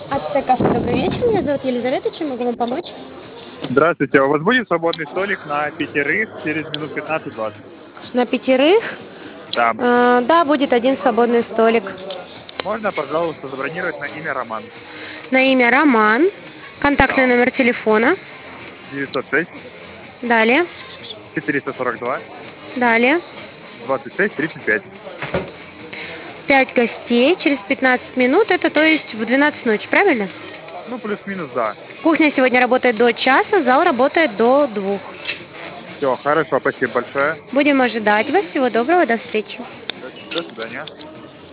Ацтек кафе, добрый вечер. Меня зовут Елизавета. Чем могу вам помочь? Здравствуйте, у вас будет свободный столик на пятерых через минут 15-20? На пятерых? Да. Да, будет один свободный столик. Можно, пожалуйста, забронировать на имя Роман? На имя Роман. Контактный Да. номер телефона. 906 Далее. 442 Далее. 26 35. 5 гостей через 15 минут. Это то есть в 12 ночи, правильно? Ну, плюс-минус, да. Кухня сегодня работает до часа, зал работает до 2. Все, хорошо, спасибо большое. Будем ожидать вас. Всего доброго, до встречи. До свидания.